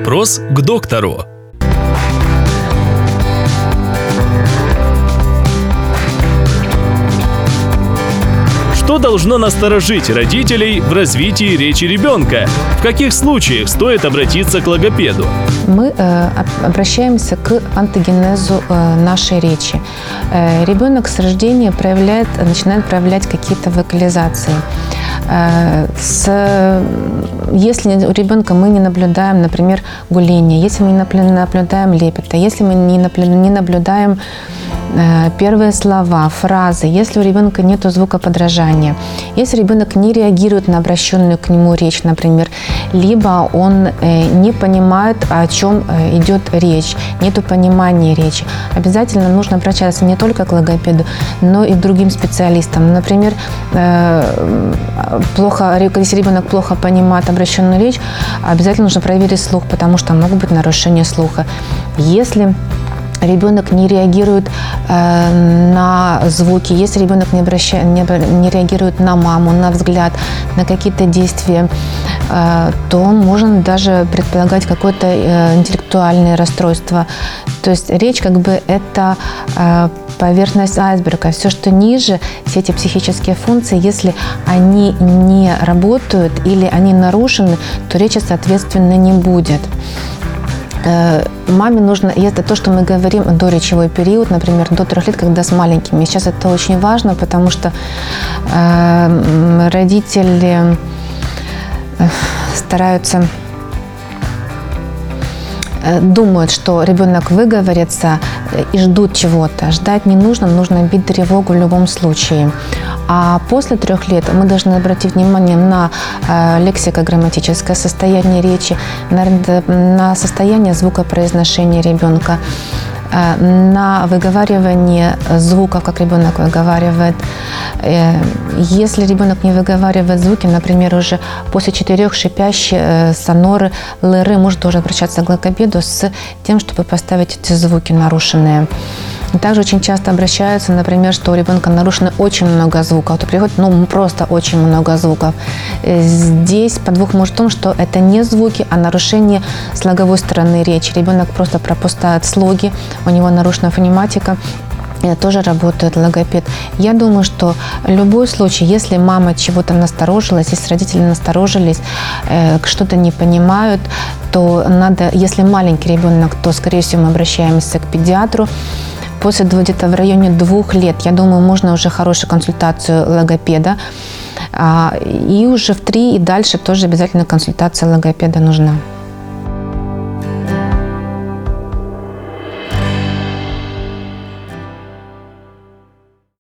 Вопрос к доктору. Что должно насторожить родителей в развитии речи ребенка? В каких случаях стоит обратиться к логопеду? Мы обращаемся к антогенезу нашей речи. Ребенок с рождения начинает проявлять какие-то вокализации. Если у ребенка мы не наблюдаем, например, гуление, если мы не наблюдаем лепета, если мы не наблюдаем первые слова, фразы, если у ребенка нет звукоподражания, если ребенок не реагирует на обращенную к нему речь, например, либо он не понимает, о чем идет речь, нет понимания речи, обязательно нужно обращаться не только к логопеду, но и к другим специалистам. Например, если ребенок плохо понимает обращенную речь, обязательно нужно проверить слух, потому что могут быть нарушения слуха. Если ребенок не реагирует на звуки, если ребенок не реагирует на маму, на взгляд, на какие-то действия, то можно даже предполагать какое-то интеллектуальное расстройство. То есть речь это поверхность айсберга. Все, что ниже, все эти психические функции, если они не работают или они нарушены, то речи, соответственно, не будет. Маме нужно, и это то, что мы говорим до речевой период, например, до 3 лет, когда с маленькими. Сейчас это очень важно, потому что родители стараются, думают, что ребенок выговорится и ждут чего-то. Ждать не нужно, нужно бить тревогу в любом случае. А после 3 лет мы должны обратить внимание на лексико-грамматическое состояние речи, на состояние звукопроизношения ребенка, на выговаривание звуков, как ребенок выговаривает. Если ребенок не выговаривает звуки, например, уже после 4 шипящие соноры, лыры, может тоже обращаться к логопеду с тем, чтобы поставить эти звуки нарушенные. Также очень часто обращаются, например, что у ребенка нарушено очень много звуков, то приходит, просто очень много звуков. Здесь подвох может в том, что это не звуки, а нарушение слоговой стороны речи. Ребенок просто пропускает слоги, у него нарушена фонематика. Тоже работает логопед. Я думаю, что любой случай, если мама чего-то насторожилась, если родители насторожились, что-то не понимают, то надо, если маленький ребенок, то, скорее всего, мы обращаемся к педиатру. После где-то в районе 2 лет, я думаю, можно уже хорошую консультацию логопеда. И уже в 3 и дальше тоже обязательно консультация логопеда нужна.